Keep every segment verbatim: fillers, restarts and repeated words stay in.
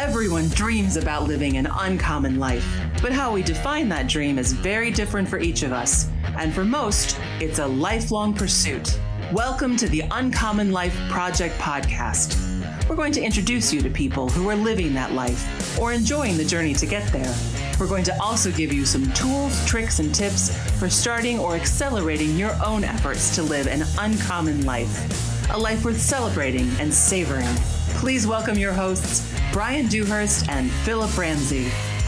Everyone dreams about living an uncommon life, but how we define that dream is very different for each of us. And for most, it's a lifelong pursuit. Welcome to the Uncommon Life Project podcast. We're going to introduce you to people who are living that life or enjoying the journey to get there. We're going to also give you some tools, tricks, and tips for starting or accelerating your own efforts to live an uncommon life, a life worth celebrating and savoring. Please welcome your hosts, Brian Dewhurst and Philip Ramsey.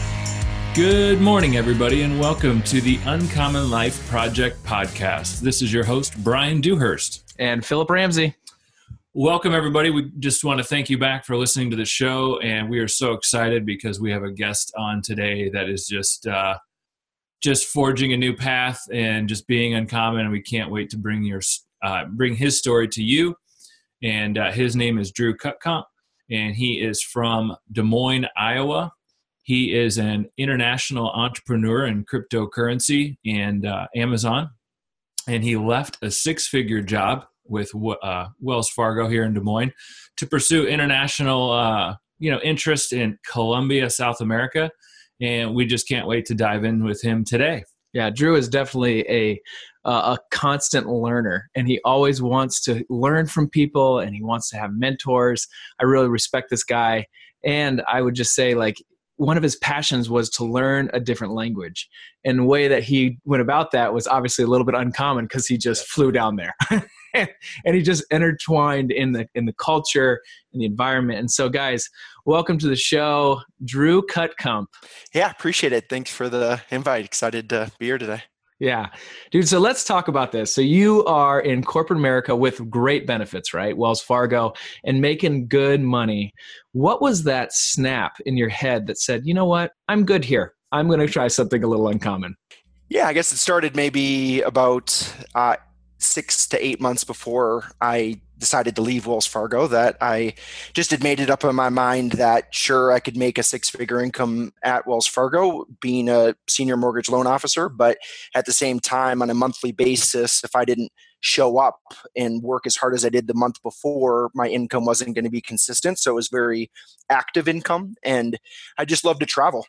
Good morning, everybody, and welcome to the Uncommon Life Project podcast. This is your host, Brian Dewhurst. And Philip Ramsey. Welcome, everybody. We just want to thank you back for listening to the show, and we are so excited because we have a guest on today that is just uh, just forging a new path and just being uncommon, and we can't wait to bring your uh, bring his story to you. And uh, his name is Drew Cutcomp, and he is from Des Moines, Iowa. He is an international entrepreneur in cryptocurrency and uh, Amazon, and he left a six-figure job with uh, Wells Fargo here in Des Moines to pursue international, uh, you know, interest in Colombia, South America, and we just can't wait to dive in with him today. Yeah, Drew is definitely a uh, a constant learner, and he always wants to learn from people, and he wants to have mentors. I really respect this guy, and I would just say, like, one of his passions was to learn a different language. And the way that he went about that was obviously a little bit uncommon because he just flew down there. And he just intertwined in the in the culture and the environment. And so, guys, welcome to the show, Drew Cutcomp. Yeah, appreciate it. Thanks for the invite. Excited to be here today. Yeah. Dude, so let's talk about this. So you are in corporate America with great benefits, right? Wells Fargo, and making good money. What was that snap in your head that said, you know what, I'm good here. I'm going to try something a little uncommon? Yeah, I guess it started maybe about uh, six to eight months before I decided to leave Wells Fargo, that I just had made it up in my mind that sure, I could make a six-figure income at Wells Fargo being a senior mortgage loan officer, but at the same time on a monthly basis, if I didn't show up and work as hard as I did the month before, my income wasn't going to be consistent. So it was very active income, and I just love to travel.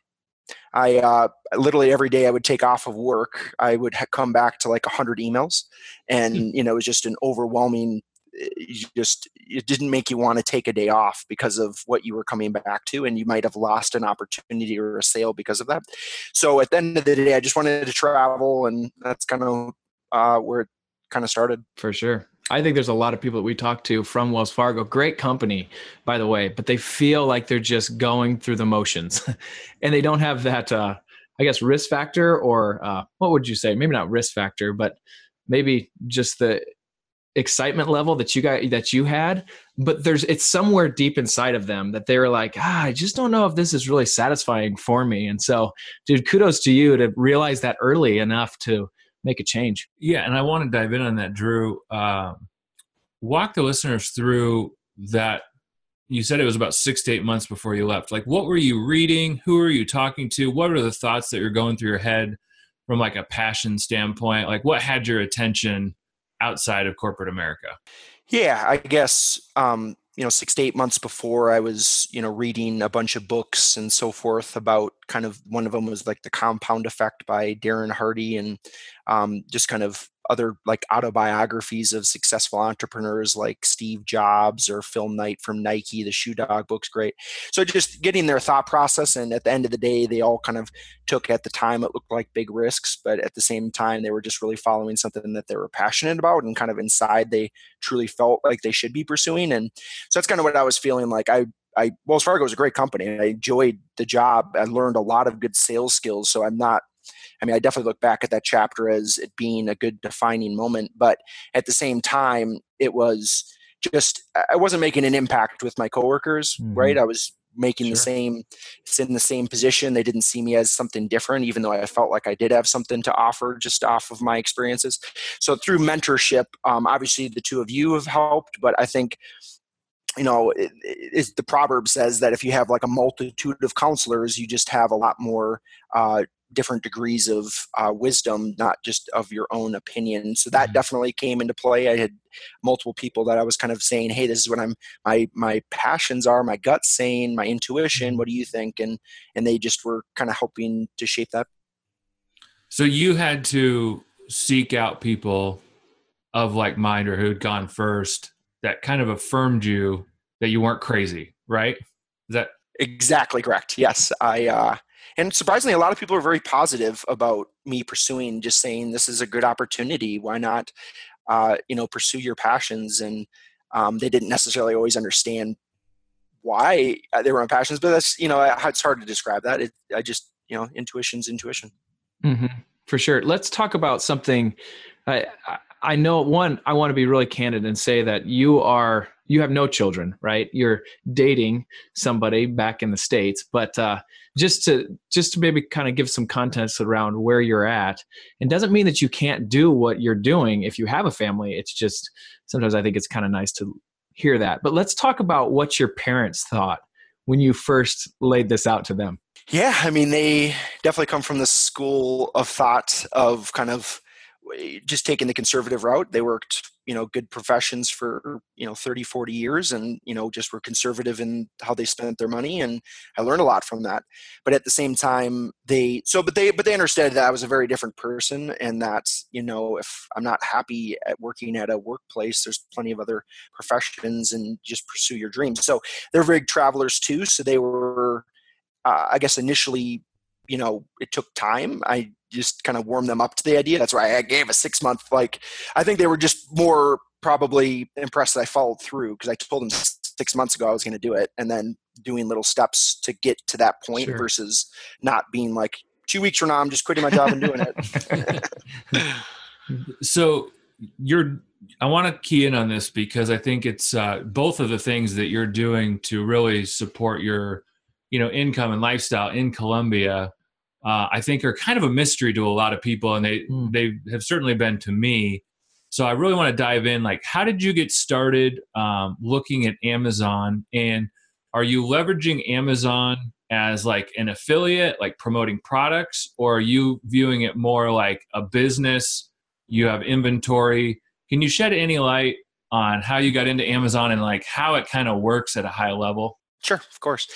I uh, literally every day I would take off of work, I would ha- come back to like a hundred emails, and you know, it was just an overwhelming. You just it didn't make you want to take a day off because of what you were coming back to, and you might have lost an opportunity or a sale because of that. So at the end of the day, I just wanted to travel, and that's kind of uh, where it kind of started. For sure. I think there's a lot of people that we talk to from Wells Fargo, great company, by the way, but they feel like they're just going through the motions and they don't have that, uh, I guess, risk factor or uh, what would you say? Maybe not risk factor, but maybe just the excitement level that you got, that you had, but there's, it's somewhere deep inside of them that they were like, ah, I just don't know if this is really satisfying for me. And so, dude, kudos to you to realize that early enough to make a change. Yeah, and I want to dive in on that, Drew. Uh, walk the listeners through that. You said it was about six to eight months before you left. Like, what were you reading? Who were you talking to? What are the thoughts that you're going through your head from like a passion standpoint? Like, what had your attention outside of corporate America? Yeah, I guess, um, you know, six to eight months before I was, you know, reading a bunch of books and so forth about kind of, one of them was like The Compound Effect by Darren Hardy, and um, just kind of other like autobiographies of successful entrepreneurs like Steve Jobs or Phil Knight from Nike. The Shoe Dog book's great. So just getting their thought process, and at the end of the day, they all kind of took, at the time, it looked like big risks, but at the same time, they were just really following something that they were passionate about, and kind of inside they truly felt like they should be pursuing. And so that's kind of what I was feeling like. I I, Wells Fargo was a great company. I enjoyed the job. I learned a lot of good sales skills. So I'm not, I mean, I definitely look back at that chapter as it being a good defining moment. But at the same time, it was just, I wasn't making an impact with my coworkers, mm-hmm. right? I was making sure. the same, it's in the same position. They didn't see me as something different, even though I felt like I did have something to offer just off of my experiences. So through mentorship, um, obviously the two of you have helped, but I think, you know, it, it, the proverb says that if you have like a multitude of counselors, you just have a lot more uh, different degrees of uh, wisdom, not just of your own opinion. So that definitely came into play. I had multiple people that I was kind of saying, hey, this is what I'm, my, my passions are, my gut saying, my intuition, what do you think? And, and they just were kind of helping to shape that. So you had to seek out people of like mind or who had gone first that kind of affirmed you that you weren't crazy, right? Is that exactly correct? Yes. I, uh, and surprisingly, a lot of people are very positive about me pursuing, just saying this is a good opportunity. Why not, uh, you know, pursue your passions? And um, they didn't necessarily always understand why they were my passions, but that's, you know, it's hard to describe that. It, I just, you know, intuition's intuition. Mm-hmm. For sure. Let's talk about something. I, I know one, I want to be really candid and say that you are, you have no children, right? You're dating somebody back in the States, but uh, just to, just to maybe kind of give some context around where you're at, it doesn't mean that you can't do what you're doing if you have a family. It's just, sometimes I think it's kind of nice to hear that. But let's talk about what your parents thought when you first laid this out to them. Yeah, I mean, they definitely come from the school of thought of kind of just taking the conservative route. They worked, you know, good professions for, you know, thirty, forty years and, you know, just were conservative in how they spent their money. And I learned a lot from that. But at the same time, they, so, but they, but they understood that I was a very different person and that, you know, if I'm not happy at working at a workplace, there's plenty of other professions and just pursue your dreams. So they're big travelers too. So they were, uh, I guess initially, you know, it took time. I just kind of warmed them up to the idea. That's why I gave a six month, like, I think they were just more probably impressed that I followed through because I told them six months ago I was going to do it and then doing little steps to get to that point sure. versus not being like two weeks from now, I'm just quitting my job and doing it. So you're, I want to key in on this because I think it's uh, both of the things that you're doing to really support your, you know, income and lifestyle in Colombia, uh, I think are kind of a mystery to a lot of people. And they, mm. they have certainly been to me. So I really want to dive in, like, how did you get started um, looking at Amazon, and are you leveraging Amazon as like an affiliate, like promoting products, or are you viewing it more like a business? You have inventory. Can you shed any light on how you got into Amazon and like how it kind of works at a high level? Sure, of course.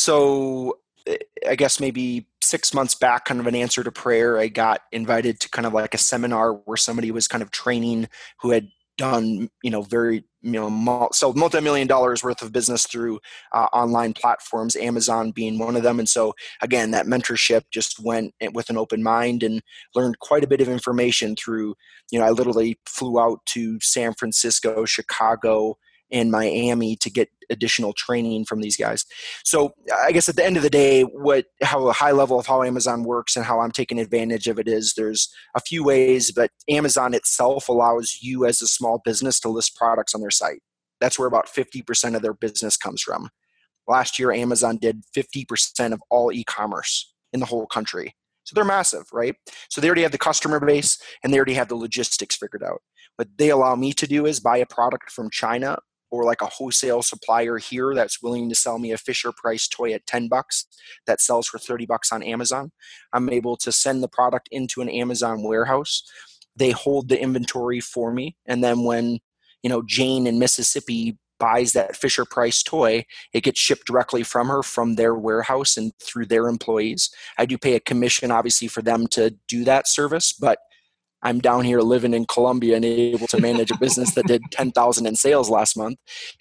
So I guess maybe six months back, kind of an answer to prayer, I got invited to kind of like a seminar where somebody was kind of training who had done, you know, very, you know, sold multi-million dollars worth of business through uh, online platforms, Amazon being one of them. And so again, that mentorship just went with an open mind and learned quite a bit of information through, you know, I literally flew out to San Francisco, Chicago, and Miami to get additional training from these guys. So I guess at the end of the day, what, how a high level of how Amazon works and how I'm taking advantage of it is there's a few ways, but Amazon itself allows you as a small business to list products on their site. That's where about fifty percent of their business comes from. Last year, Amazon did fifty percent of all e-commerce in the whole country. So they're massive, right? So they already have the customer base and they already have the logistics figured out. What they allow me to do is buy a product from China or like a wholesale supplier here that's willing to sell me a Fisher Price toy at ten bucks that sells for thirty bucks on Amazon. I'm able to send the product into an Amazon warehouse. They hold the inventory for me. And then when, you know, Jane in Mississippi buys that Fisher Price toy, it gets shipped directly from her from their warehouse and through their employees. I do pay a commission, obviously, for them to do that service, but I'm down here living in Colombia and able to manage a business that did ten thousand in sales last month.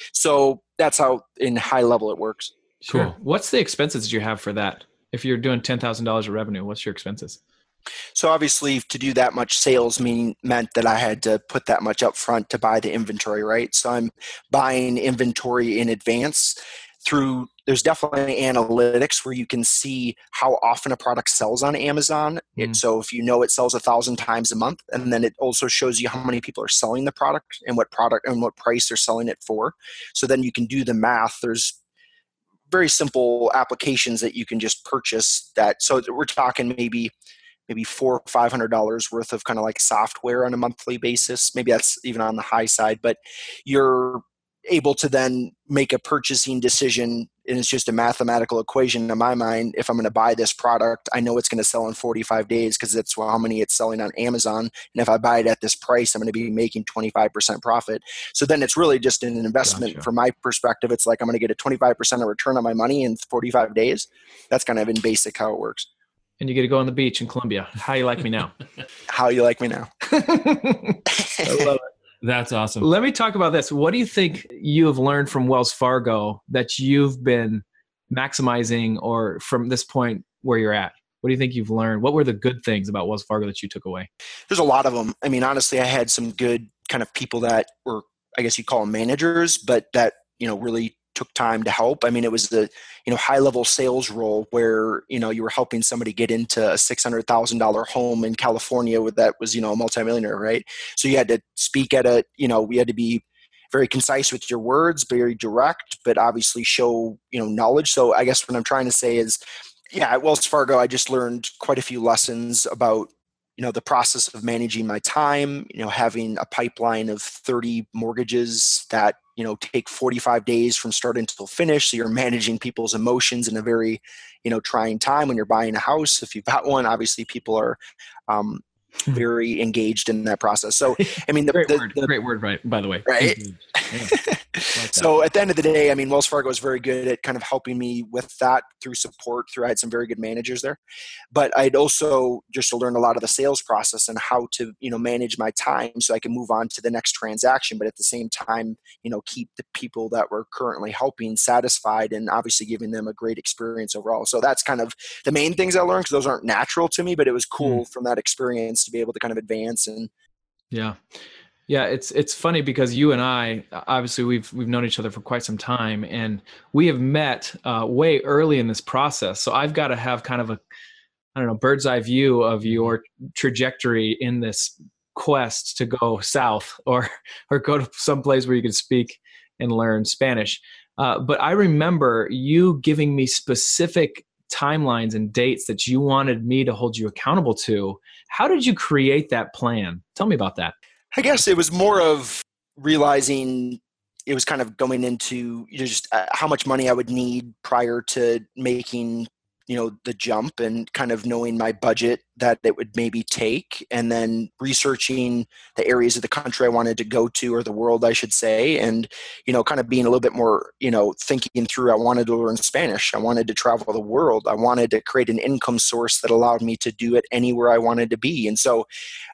So that's how in high level it works. Cool. Sure. What's the expenses you have for that? If you're doing ten thousand dollars of revenue, what's your expenses? So obviously to do that much sales mean, meant that I had to put that much up front to buy the inventory, right? So I'm buying inventory in advance through, there's definitely analytics where you can see how often a product sells on Amazon. Mm. It, so if you know it sells a thousand times a month, and then it also shows you how many people are selling the product and what product and what price they're selling it for. So then you can do the math. There's very simple applications that you can just purchase that. So we're talking maybe maybe four or five hundred dollars worth of kind of like software on a monthly basis. Maybe that's even on the high side, but you're able to then make a purchasing decision, and it's just a mathematical equation in my mind. If I'm going to buy this product, I know it's going to sell in forty-five days because that's how many it's selling on Amazon. And if I buy it at this price, I'm going to be making twenty-five percent profit. So then it's really just an investment. Gotcha. From my perspective. It's like I'm going to get a twenty-five percent of return on my money in forty-five days. That's kind of in basic how it works. And you get to go on the beach in Colombia. How you like me now? How you like me now? I love it. That's awesome. Let me talk about this. What do you think you have learned from Wells Fargo that you've been maximizing, or from this point where you're at? What do you think you've learned? What were the good things about Wells Fargo that you took away? There's a lot of them. I mean, honestly, I had some good kind of people that were, I guess you call them managers, but that, you know, really took time to help. I mean, it was the, you know, high level sales role where, you know, you were helping somebody get into a six hundred thousand dollars home in California with that was, you know, a multimillionaire, right? So you had to speak at a, you know, we had to be very concise with your words, very direct, but obviously show, you know, knowledge. So I guess what I'm trying to say is, yeah, at Wells Fargo, I just learned quite a few lessons about, you know, the process of managing my time, you know, having a pipeline of thirty mortgages that, you know, take forty-five days from start until finish. So you're managing people's emotions in a very, you know, trying time when you're buying a house. If you've got one, obviously people are um, very engaged in that process. So, I mean, the, great the, word, the, great word, right? By the way, right? Yeah. Like so at the end of the day, I mean, Wells Fargo is very good at kind of helping me with that through support. Through I had some very good managers there, but I'd also just to learn a lot of the sales process and how to, you know, manage my time so I can move on to the next transaction. But at the same time, you know, keep the people that we're currently helping satisfied and obviously giving them a great experience overall. So that's kind of the main things I learned, because those aren't natural to me, but it was cool mm. from that experience to be able to kind of advance. And yeah. Yeah, it's it's funny because you and I, obviously we've we've known each other for quite some time, and we have met uh, way early in this process. So I've got to have kind of a, I don't know, bird's eye view of your trajectory in this quest to go south or or go to some place where you can speak and learn Spanish. Uh, but I remember you giving me specific timelines and dates that you wanted me to hold you accountable to. How did you create that plan? Tell me about that. I guess it was more of realizing it was kind of going into, you know, just how much money I would need prior to making, you know, the jump, and kind of knowing my budget that it would maybe take, and then researching the areas of the country I wanted to go to, or the world, I should say. And, you know, kind of being a little bit more, you know, thinking through, I wanted to learn Spanish. I wanted to travel the world. I wanted to create an income source that allowed me to do it anywhere I wanted to be. And so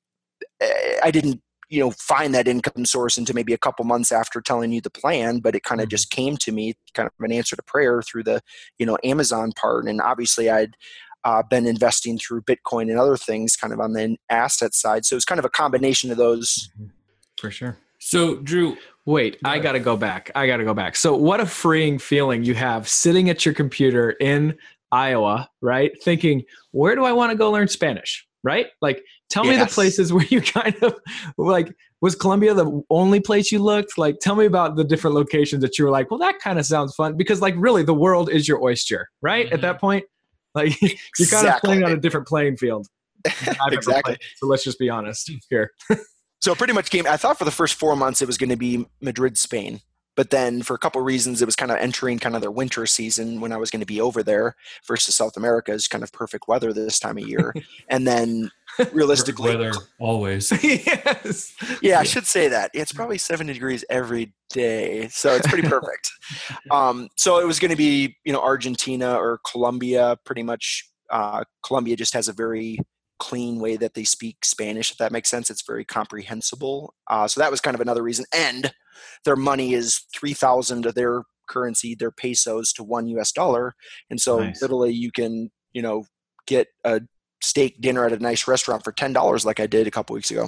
I didn't, you know, find that income source into maybe a couple months after telling you the plan, but it kind of just came to me, kind of an answer to prayer through the, you know, Amazon part. And obviously I'd uh, been investing through Bitcoin and other things kind of on the asset side. So it's kind of a combination of those. For sure. So Drew, wait, I got to go back. I got to go back. So what a freeing feeling you have sitting at your computer in Iowa, right? Thinking, where do I want to go learn Spanish? Right? Like, tell yes. me the places where you kind of like, was Colombia the only place you looked? Like, tell me about the different locations that you were like, well, that kind of sounds fun, because like really the world is your oyster, right? Mm-hmm. At that point, like you're exactly. kind of playing on a different playing field. Exactly. Played, so let's just be honest here. So it pretty much came, I thought for the first four months it was going to be Madrid, Spain. But then for a couple of reasons, it was kind of entering kind of their winter season when I was going to be over there, versus South America is kind of perfect weather this time of year. And then realistically, weather always. Yes. Yeah, I should say that. It's probably seventy degrees every day. So it's pretty perfect. um, so it was going to be, you know, Argentina or Colombia, pretty much. Uh, Colombia just has a very clean way that they speak Spanish, if that makes sense. It's very comprehensible. Uh, so that was kind of another reason. And their money is three thousand of their currency, their pesos, to one U S dollar. And so nice. Literally you can, you know, get a steak dinner at a nice restaurant for ten dollars like I did a couple weeks ago.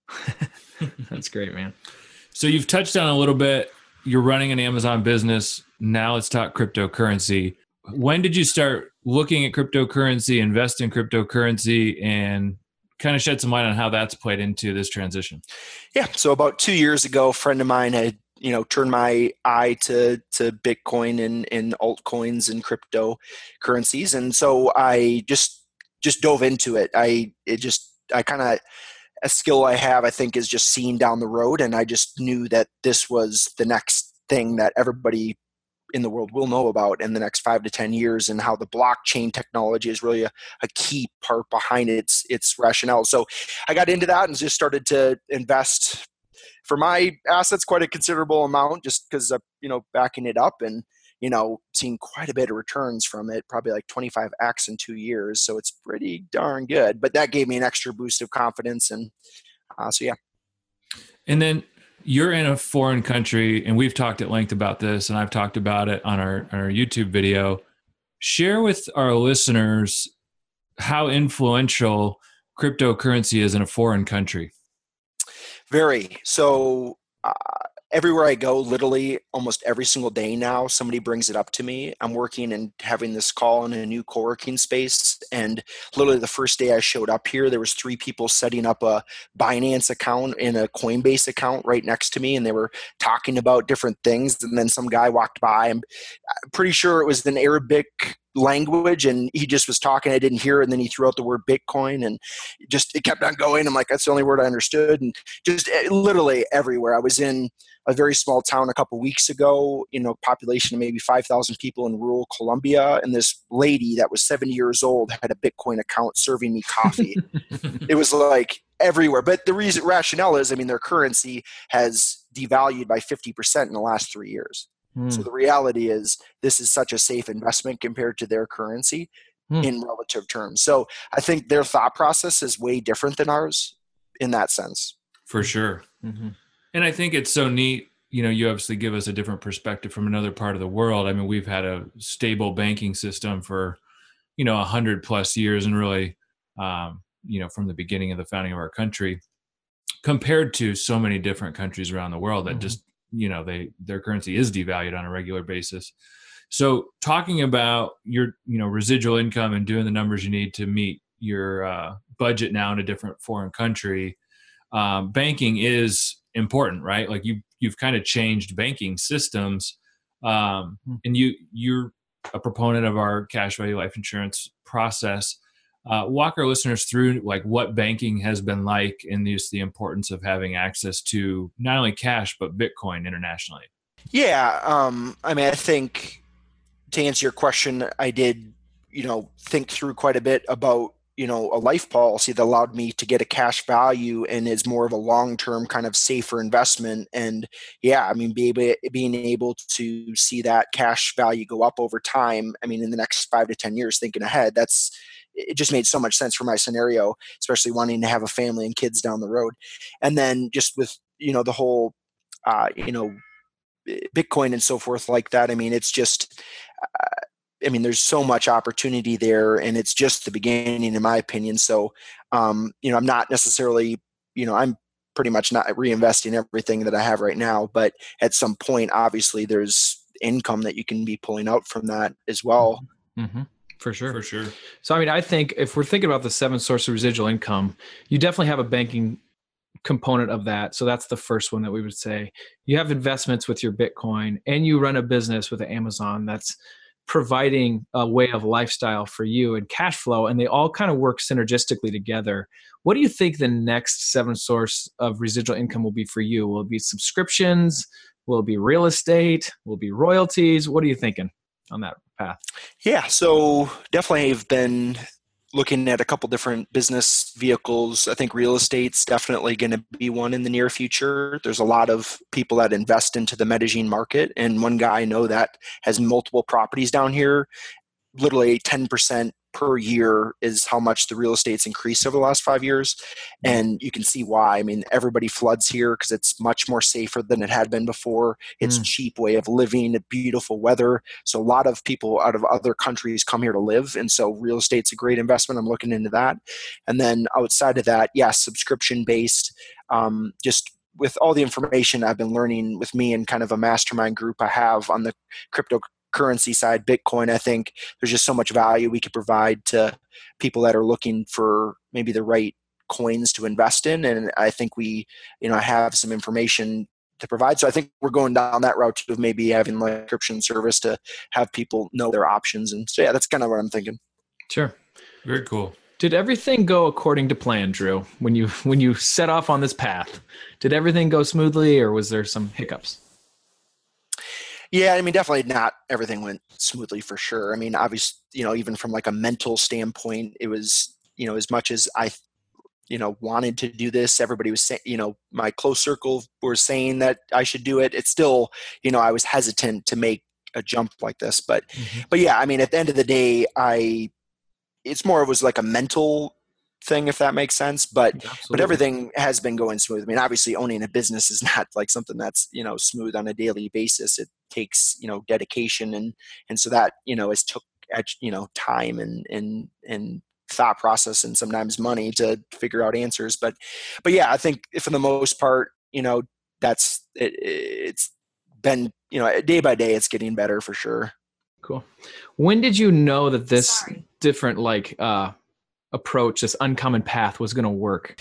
That's great, man. So you've touched on a little bit, you're running an Amazon business. Now let's talk cryptocurrency. When did you start looking at cryptocurrency, invest in cryptocurrency, and kind of shed some light on how that's played into this transition? Yeah. So about two years ago, a friend of mine had, you know, turned my eye to, to Bitcoin and, and altcoins and cryptocurrencies. And so I just, just dove into it. I, it just, I kind of, a skill I have, I think, is just seeing down the road. And I just knew that this was the next thing that everybody in the world will know about in the next five to ten years, and how the blockchain technology is really a, a key part behind its its rationale. So I got into that and just started to invest for my assets quite a considerable amount, just because of, you know, backing it up and, you know, seeing quite a bit of returns from it, probably like twenty-five x in two years. So it's pretty darn good. But that gave me an extra boost of confidence. And uh, so, yeah. And then you're in a foreign country, and we've talked at length about this, and I've talked about it on our, on our YouTube video. Share with our listeners how influential cryptocurrency is in a foreign country. Very. So uh, everywhere I go, literally almost every single day now, somebody brings it up to me. I'm working and having this call in a new co-working space. And literally the first day I showed up here, there was three people setting up a Binance account and a Coinbase account right next to me. And they were talking about different things. And then some guy walked by. I'm pretty sure it was an Arabic language, and he just was talking. I didn't hear it, and then he threw out the word Bitcoin, and just it kept on going. I'm like, that's the only word I understood. And just literally everywhere. I was in a very small town a couple weeks ago, you know, population of maybe five thousand people in rural Colombia, and this lady that was seventy years old had a Bitcoin account serving me coffee. It was like everywhere. But the reason rationale is, I mean, their currency has devalued by fifty percent in the last three years. Mm. So the reality is this is such a safe investment compared to their currency mm. in relative terms. So I think their thought process is way different than ours in that sense. For sure. Mm-hmm. And I think it's so neat. You know, you obviously give us a different perspective from another part of the world. I mean, we've had a stable banking system for, you know, a hundred plus years, and really, um, you know, from the beginning of the founding of our country, compared to so many different countries around the world that mm-hmm. just, you know, they, their currency is devalued on a regular basis. So talking about your, you know, residual income and doing the numbers you need to meet your uh, budget now in a different foreign country, um, banking is important, right? Like you, you've kind of changed banking systems, um, and you, you're a proponent of our cash value life insurance process. Uh, walk our listeners through like what banking has been like, and just the importance of having access to not only cash but Bitcoin internationally. Yeah, um, I mean, I think to answer your question, I did, you know, think through quite a bit about, you know, a life policy that allowed me to get a cash value and is more of a long-term kind of safer investment. And yeah, I mean, be able, being able to see that cash value go up over time. I mean, in the next five to ten years, thinking ahead, that's, it just made so much sense for my scenario, especially wanting to have a family and kids down the road. And then just with, you know, the whole, uh, you know, Bitcoin and so forth like that. I mean, it's just, uh, I mean, there's so much opportunity there, and it's just the beginning, in my opinion. So, um, you know, I'm not necessarily, you know, I'm pretty much not reinvesting everything that I have right now, but at some point, obviously there's income that you can be pulling out from that as well. Mm-hmm. For sure. For sure. So, I mean, I think if we're thinking about the seven source of residual income, you definitely have a banking component of that. So that's the first one that we would say. You have investments with your Bitcoin, and you run a business with Amazon that's providing a way of lifestyle for you and cash flow, and they all kind of work synergistically together. What do you think the next seven source of residual income will be for you? Will it be subscriptions? Will it be real estate? Will it be royalties? What are you thinking on that path? Yeah, so definitely have been looking at a couple different business vehicles. I think real estate's definitely going to be one in the near future. There's a lot of people that invest into the Medellin market, and one guy I know that has multiple properties down here. Literally ten percent per year is how much the real estate's increased over the last five years. And you can see why. I mean, everybody floods here because it's much more safer than it had been before. It's mm. cheap way of living, beautiful weather. So a lot of people out of other countries come here to live. And so real estate's a great investment. I'm looking into that. And then outside of that, yes, subscription based, um, just with all the information I've been learning with me and kind of a mastermind group I have on the crypto currency side, Bitcoin, I think there's just so much value we could provide to people that are looking for maybe the right coins to invest in. And I think we, you know, have some information to provide. So I think we're going down that route of maybe having like subscription service to have people know their options. And so, yeah, that's kind of what I'm thinking. Sure. Very cool. Did everything go according to plan, Drew, when you, when you set off on this path? Did everything go smoothly, or was there some hiccups? Yeah, I mean, definitely not everything went smoothly for sure. I mean, obviously, you know, even from like a mental standpoint, it was, you know, as much as I, you know, wanted to do this, everybody was saying, you know, my close circle were saying that I should do it. It's still, you know, I was hesitant to make a jump like this, but, Mm-hmm. but yeah, I mean, at the end of the day, I, it's more, it was like a mental thing, if that makes sense. But Absolutely. but everything has been going smooth. I mean, obviously owning a business is not like something that's, you know, smooth on a daily basis. It takes, you know, dedication, and and so that, you know, is took, you know, time and and and thought process, and sometimes money to figure out answers. But but yeah, I think for the most part, you know, that's it, it's been, you know, day by day it's getting better for sure. Cool. When did you know that this Sorry. different like uh approach, this uncommon path was going to work?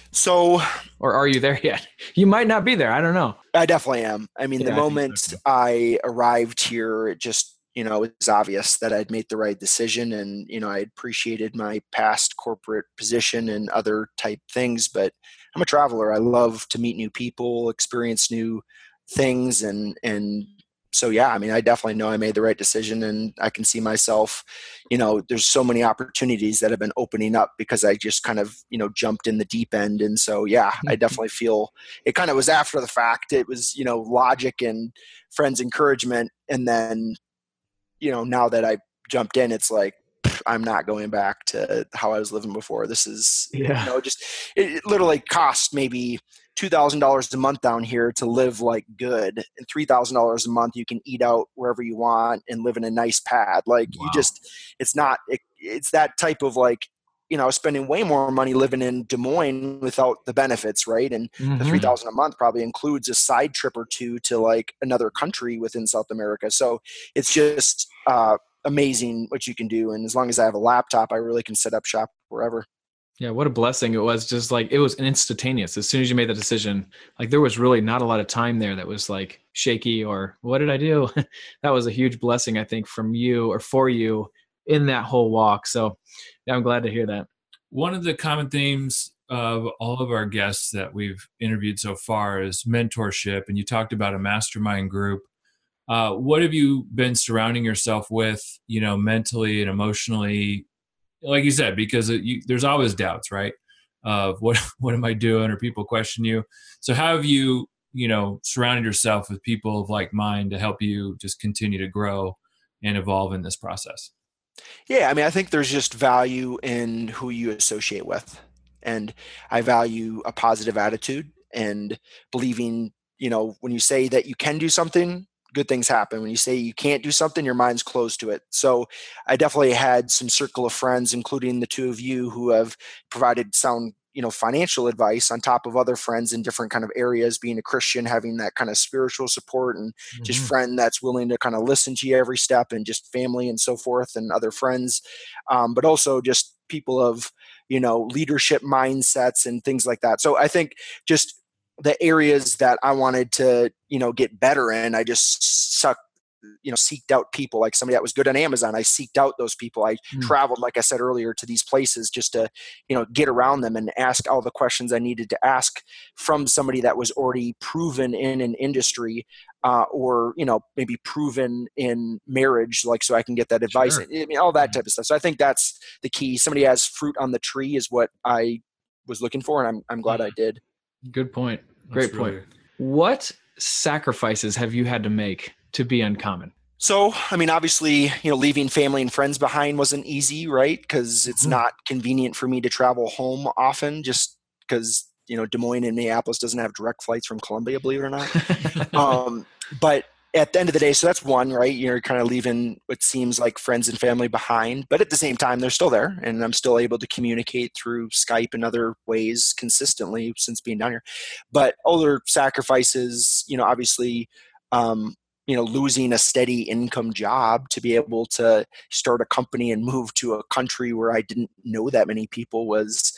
So, or are you there yet? You might not be there. I don't know. I definitely am. I mean, Yeah, the I think so moment too. I arrived here, it just, you know, it was obvious that I'd made the right decision, and, you know, I appreciated my past corporate position and other type things, but I'm a traveler. I love to meet new people, experience new things. And, and so, yeah, I mean, I definitely know I made the right decision, and I can see myself, you know, there's so many opportunities that have been opening up because I just kind of, you know, jumped in the deep end. And so, yeah, I definitely feel it kind of was after the fact. It was, you know, logic and friends' encouragement. And then, you know, now that I jumped in, it's like, I'm not going back to how I was living before. This is, Yeah. you know, just, it, it literally cost maybe two thousand dollars a month down here to live like good, and three thousand dollars a month you can eat out wherever you want and live in a nice pad. Like Wow. you just, it's not, it, it's that type of like, you know, I was spending way more money living in Des Moines without the benefits, right? And Mm-hmm. the three thousand a month probably includes a side trip or two to like another country within South America. So it's just uh, amazing what you can do. And as long as I have a laptop, I really can set up shop wherever. Yeah, what a blessing it was. Just like it was instantaneous. As soon as you made the decision, like there was really not a lot of time there that was like shaky or what did I do? That was a huge blessing, I think, from you or for you in that whole walk. So yeah, I'm glad to hear that. One of the common themes of all of our guests that we've interviewed so far is mentorship. And you talked about a mastermind group. Uh, what have you been surrounding yourself with, you know, mentally and emotionally? Like you said, because it, you, there's always doubts, right? Of what what am I doing, or people question you. So how have you, you know, surrounded yourself with people of like mind to help you just continue to grow and evolve in this process? Yeah, I mean, I think there's just value in who you associate with. And I value a positive attitude and believing, you know, when you say that you can do something, good things happen. When you say you can't do something, your mind's closed to it. So I definitely had some circle of friends, including the two of you, who have provided sound, you know, financial advice on top of other friends in different kind of areas. Being a Christian, having that kind of spiritual support, and just Mm-hmm. friend that's willing to kind of listen to you every step, and just family and so forth, and other friends. Um, but also just people of, you know, leadership mindsets and things like that. So I think just the areas that I wanted to, you know, get better in, I just suck, you know, seeked out people like somebody that was good on Amazon. I seeked out those people. I Mm. traveled, like I said earlier, to these places just to, you know, get around them and ask all the questions I needed to ask from somebody that was already proven in an industry, uh, or, you know, maybe proven in marriage, like, so I can get that advice. Sure. I mean, all that type of stuff. So I think that's the key. Somebody has fruit on the tree is what I was looking for. And I'm, I'm glad I did. Good point. Great That's point. really- What sacrifices have you had to make to be uncommon? So, I mean, obviously, you know, leaving family and friends behind wasn't easy, right? Because it's Mhm. not convenient for me to travel home often, just because, you know, Des Moines and Minneapolis doesn't have direct flights from Columbia, believe it or not. Um, but at the end of the day, so that's one, right? You're kind of leaving what seems like friends and family behind, but at the same time, they're still there, and I'm still able to communicate through Skype and other ways consistently since being down here. But other sacrifices, you know, obviously, um, you know, losing a steady income job to be able to start a company and move to a country where I didn't know that many people was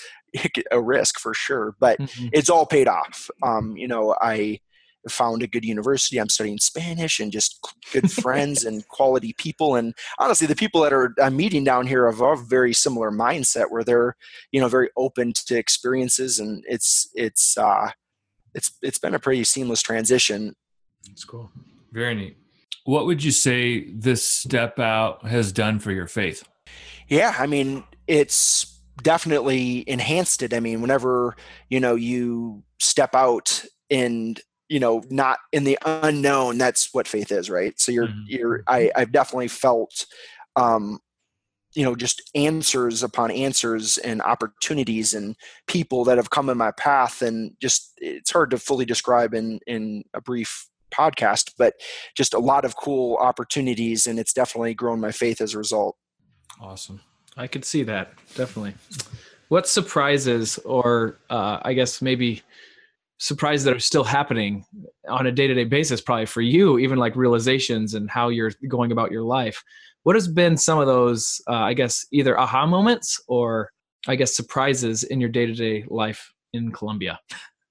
a risk for sure, but Mhm. it's all paid off. Um, you know, I found a good university. I'm studying Spanish, and just good friends and quality people. And honestly, the people that are I'm meeting down here have a very similar mindset, where they're, you know, very open to experiences, and it's it's uh, it's it's been a pretty seamless transition. That's cool. Very neat. What would you say this step out has done for your faith? Yeah, I mean, it's definitely enhanced it. I mean, whenever, you know, you step out and, you know, not in the unknown, that's what faith is, right? So you're, you're, I, I've definitely felt, um, you know, just answers upon answers and opportunities and people that have come in my path. And just, it's hard to fully describe in, in a brief podcast, but just a lot of cool opportunities. And it's definitely grown my faith as a result. Awesome. I could see that. Definitely. What surprises, or uh, I guess maybe surprises that are still happening on a day-to-day basis, probably for you, even like realizations and how you're going about your life. What has been some of those, uh, I guess, either aha moments or I guess surprises in your day-to-day life in Colombia?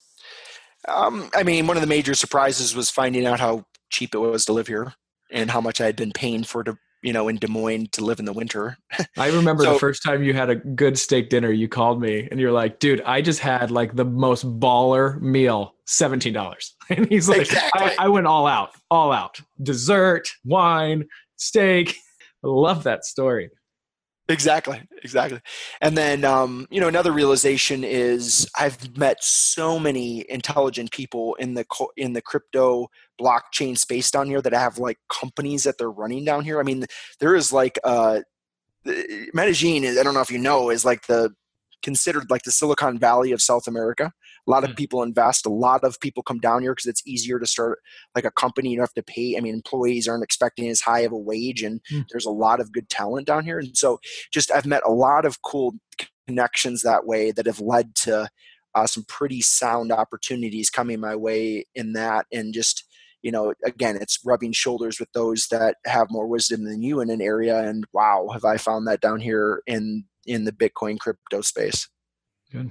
Um, I mean, one of the major surprises was finding out how cheap it was to live here and how much I had been paying for to, you know, in Des Moines to live in the winter. I remember So- the first time you had a good steak dinner, you called me and you're like, dude, I just had like the most baller meal, seventeen dollars. And he's like, Exactly. I, I went all out, all out. Dessert, wine, steak. I love that story. Exactly, exactly. And then, um, you know, another realization is I've met so many intelligent people in the co- in the crypto blockchain space down here that have like companies that they're running down here. I mean, there is like uh, Medellin is, I don't know if you know, is like the considered like the Silicon Valley of South America. A lot of Mm. people invest. A lot of people come down here because it's easier to start like a company. You don't have to pay. I mean, employees aren't expecting as high of a wage, and Mm. there's a lot of good talent down here. And so, just I've met a lot of cool connections that way that have led to uh, some pretty sound opportunities coming my way in that. And just, you know, again, it's rubbing shoulders with those that have more wisdom than you in an area. And wow, have I found that down here in in the Bitcoin crypto space. Good.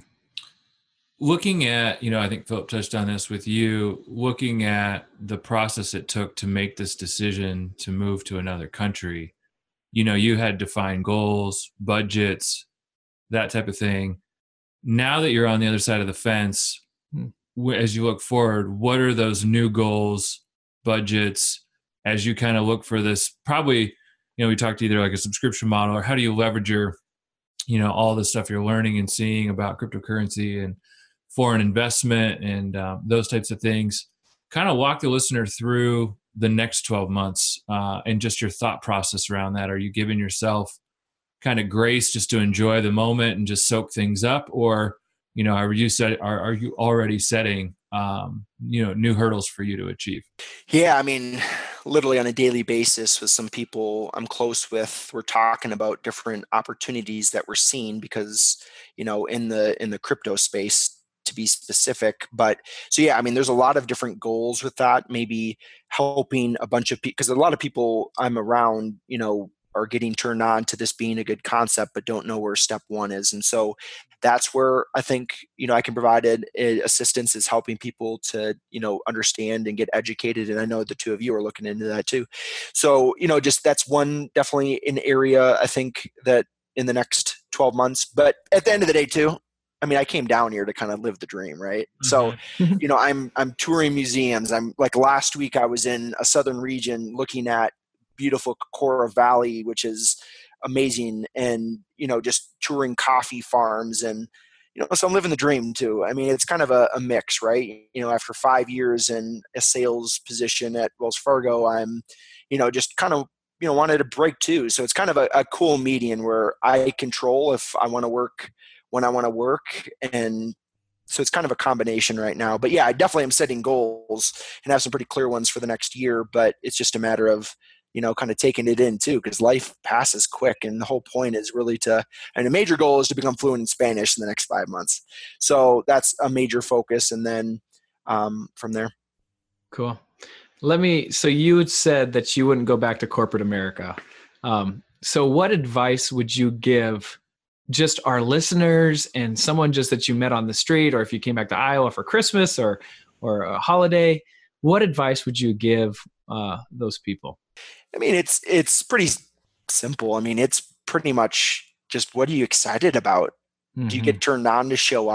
Looking at, you know, I think Philip touched on this with you, looking at the process it took to make this decision to move to another country. You know, you had defined goals, budgets, that type of thing. Now that you're on the other side of the fence, Hmm. wh- as you look forward, what are those new goals, budgets, as you kind of look for this? Probably, you know, we talked either like a subscription model, or how do you leverage your, you know, all the stuff you're learning and seeing about cryptocurrency and foreign investment and uh, those types of things. Kind of walk the listener through the next twelve months uh, and just your thought process around that. Are you giving yourself kind of grace just to enjoy the moment and just soak things up? Or, you know, are you set, are, are you already setting, um, you know, new hurdles for you to achieve? Yeah, I mean, literally on a daily basis with some people I'm close with, we're talking about different opportunities that we're seeing because, you know, in the in the crypto space to be specific. But so yeah, I mean, there's a lot of different goals with that. Maybe helping a bunch of people, because a lot of people I'm around, you know, are getting turned on to this being a good concept, but don't know where step one is. And so that's where I think, you know, I can provide a, a assistance is helping people to, you know, understand and get educated. And I know the two of you are looking into that too. So, you know, just that's one, definitely an area I think that in the next twelve months, but at the end of the day too, I mean, I came down here to kind of live the dream, right? Mm-hmm. So, you know, I'm I'm touring museums. I'm like last week I was in a southern region looking at beautiful Cora Valley, which is amazing, and you know, just touring coffee farms, and you know, so I'm living the dream too. I mean, it's kind of a, a mix, right? You know, after five years in a sales position at Wells Fargo, I'm, you know, just kind of you know wanted to break too. So it's kind of a, a cool median where I control if I want to work when I want to work. And so it's kind of a combination right now, but yeah, I definitely am setting goals and have some pretty clear ones for the next year, but it's just a matter of, you know, kind of taking it in too, because life passes quick. And the whole point is really to, and a major goal is to become fluent in Spanish in the next five months. So that's a major focus. And then um, from there. Cool. Let me, so you had said that you wouldn't go back to corporate America. Um, so what advice would you give just our listeners and someone just that you met on the street, or if you came back to Iowa for Christmas or, or a holiday, what advice would you give uh, those people? I mean, it's, it's pretty simple. I mean, it's pretty much just, what are you excited about? Mm-hmm. Do you get turned on to show up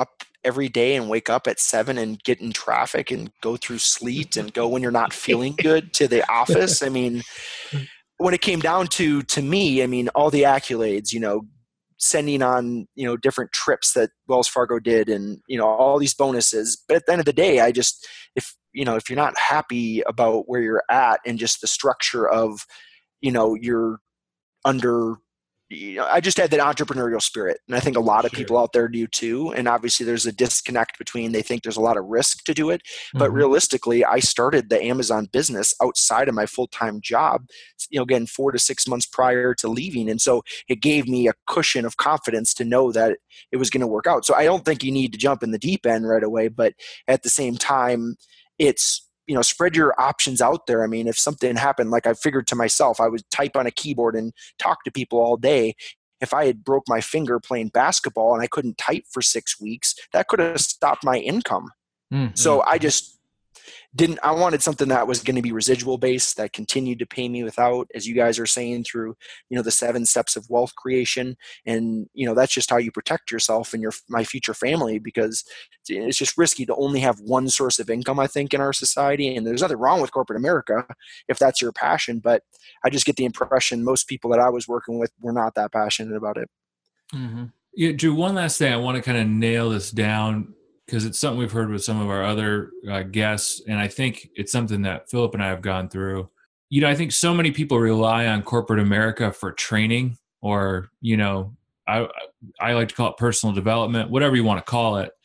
every day and wake up at seven and get in traffic and go through sleet and go when you're not feeling good to the office. I mean, when it came down to, to me, I mean, all the accolades, you know, sending on, you know, different trips that Wells Fargo did and, you know, all these bonuses. But at the end of the day, I just, if, you know, if you're not happy about where you're at and just the structure of, you know, you're under, you know, I just had that entrepreneurial spirit. And I think a lot of Sure. people out there do too. And obviously there's a disconnect between, they think there's a lot of risk to do it. But Mhm. realistically, I started the Amazon business outside of my full-time job, you know, again, four to six months prior to leaving. And so it gave me a cushion of confidence to know that it was going to work out. So I don't think you need to jump in the deep end right away, but at the same time, it's, you know, spread your options out there. I mean, if something happened, like I figured to myself, I would type on a keyboard and talk to people all day. If I had broke my finger playing basketball and I couldn't type for six weeks, that could have stopped my income. Mm. So I just didn't, I wanted something that was going to be residual based, that continued to pay me without, as you guys are saying, through, you know, the seven steps of wealth creation. And, you know, that's just how you protect yourself and your, my future family, because it's just risky to only have one source of income, I think, in our society. And there's nothing wrong with corporate America if that's your passion, but I just get the impression most people that I was working with were not that passionate about it. Mm-hmm. Yeah, Drew, one last thing. I want to kind of nail this down, because it's something we've heard with some of our other uh, guests, and I think it's something that Philip and I have gone through. You know, I think so many people rely on corporate America for training, or, you know, I I like to call it personal development, whatever you want to call it.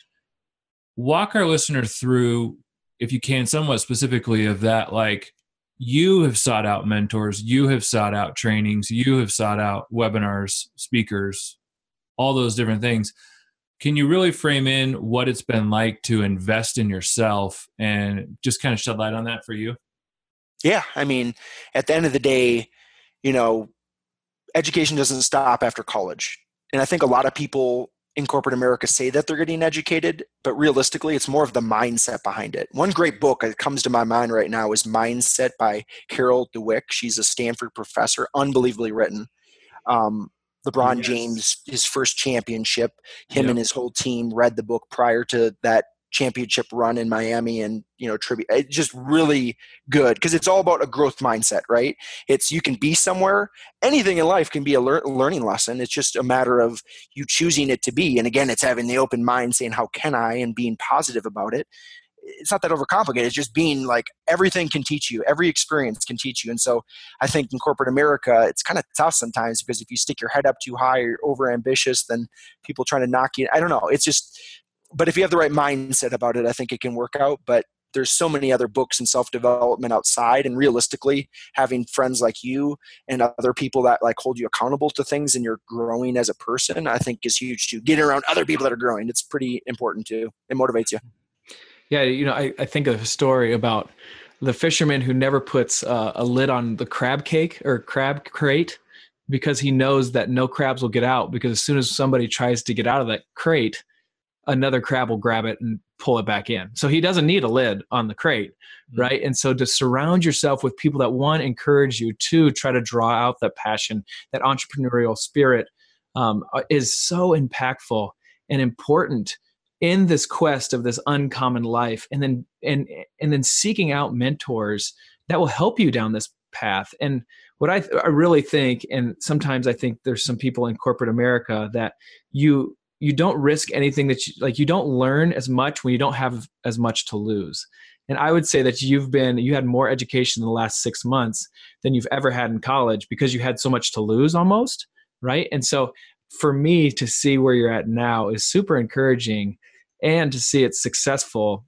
Walk our listener through, if you can, somewhat specifically of that. Like, you have sought out mentors, you have sought out trainings, you have sought out webinars, speakers, all those different things. Can you really frame in what it's been like to invest in yourself and just kind of shed light on that for you? Yeah. I mean, at the end of the day, you know, education doesn't stop after college. And I think a lot of people in corporate America say that they're getting educated, but realistically, it's more of the mindset behind it. One great book that comes to my mind right now is Mindset by Carol Dweck. She's a Stanford professor, unbelievably written. Um, LeBron Yes. James, his first championship, him Yep. and his whole team read the book prior to that championship run in Miami, and, you know, tribute. It's just really good because it's all about a growth mindset, right? It's, you can be somewhere. Anything in life can be a lear- learning lesson. It's just a matter of you choosing it to be. And again, it's having the open mind, saying, how can I, and being positive about it. It's not that overcomplicated. It's just being like, everything can teach you. Every experience can teach you. And so I think in corporate America, it's kind of tough sometimes, because if you stick your head up too high or over ambitious, then people trying to knock you. I don't know. It's just, but if you have the right mindset about it, I think it can work out. But there's so many other books and self-development outside. And realistically, having friends like you and other people that like hold you accountable to things and you're growing as a person, I think is huge too. Getting around other people that are growing, it's pretty important too. It motivates you. Yeah, you know, I, I think of a story about the fisherman who never puts uh, a lid on the crab cake or crab crate, because he knows that no crabs will get out, because as soon as somebody tries to get out of that crate, another crab will grab it and pull it back in. So he doesn't need a lid on the crate, mm-hmm. right? And so to surround yourself with people that, one, encourage you, two, try to draw out that passion, that entrepreneurial spirit, um, is so impactful and important in this quest of this uncommon life. And then, and, and then seeking out mentors that will help you down this path. And what I, I really think, and sometimes I think there's some people in corporate America that you, you don't risk anything that you, like, you don't learn as much when you don't have as much to lose. And I would say that you've been, you had more education in the last six months than you've ever had in college, because you had so much to lose almost. Right. And so for me to see where you're at now is super encouraging, and to see it successful.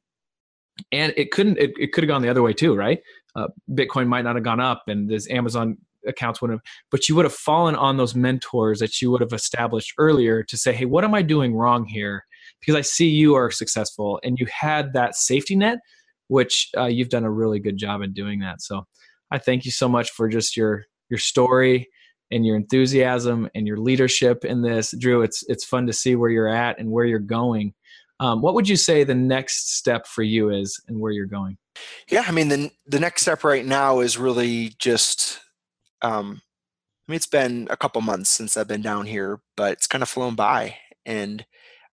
And it couldn't, it, it could have gone the other way too, right? Uh, Bitcoin might not have gone up and this Amazon accounts would have, but you would have fallen on those mentors that you would have established earlier to say, hey, what am I doing wrong here? Because I see you are successful, and you had that safety net, which uh, you've done a really good job in doing that. So I thank you so much for just your, your story and your enthusiasm and your leadership in this. Drew, it's, it's fun to see where you're at and where you're going. Um, what would you say the next step for you is and where you're going? Yeah, I mean, the, the next step right now is really just, um, I mean, it's been a couple months since I've been down here, but it's kind of flown by. And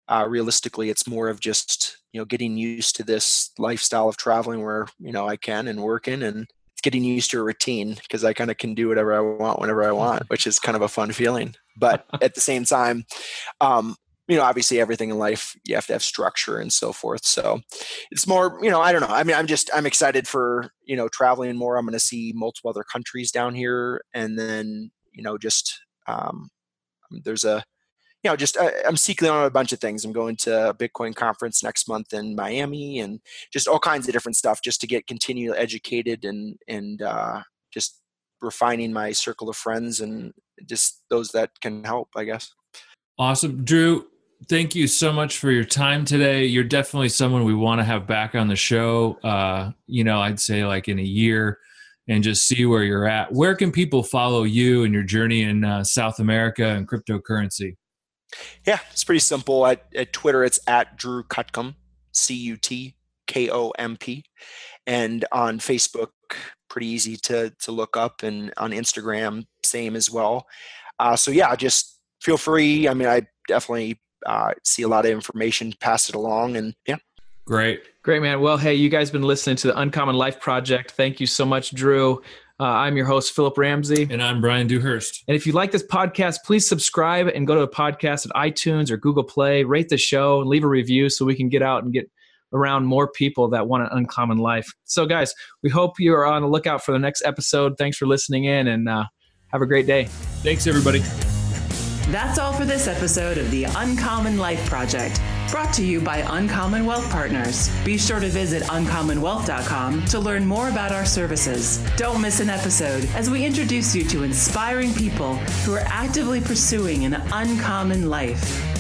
uh, realistically, it's more of just, you know, getting used to this lifestyle of traveling where, you know, I can and working, and it's getting used to a routine because I kind of can do whatever I want whenever I want, which is kind of a fun feeling. But at the same time, um, you know, obviously everything in life, you have to have structure and so forth. So it's more, you know, I don't know. I mean, I'm just, I'm excited for, you know, traveling more. I'm going to see multiple other countries down here. And then, you know, just, um, there's a, you know, just, I, I'm seeking on a bunch of things. I'm going to a Bitcoin conference next month in Miami, and just all kinds of different stuff just to get continually educated and, and, uh, just refining my circle of friends and just those that can help, I guess. Awesome. Drew, thank you so much for your time today. You're definitely someone we want to have back on the show, uh, you know, I'd say like in a year, and just see where you're at. Where can people follow you and your journey in uh, South America and cryptocurrency? Yeah, it's pretty simple. At, at Twitter, it's at Drew Cutcomb, C U T K O M P. And on Facebook, pretty easy to to look up. And on Instagram, same as well. Uh, so yeah, just feel free. I mean, I definitely uh, see a lot of information, pass it along, and yeah. Great. Great, man. Well, hey, you guys been listening to the Uncommon Life Project. Thank you so much, Drew. Uh, I'm your host, Philip Ramsey. And I'm Brian Dewhurst. And if you like this podcast, please subscribe and go to the podcast at iTunes or Google Play, rate the show, and leave a review so we can get out and get around more people that want an uncommon life. So guys, we hope you are on the lookout for the next episode. Thanks for listening in, and uh, have a great day. Thanks, everybody. That's all for this episode of the Uncommon Life Project, brought to you by Uncommon Wealth Partners. Be sure to visit uncommon wealth dot com to learn more about our services. Don't miss an episode as we introduce you to inspiring people who are actively pursuing an uncommon life.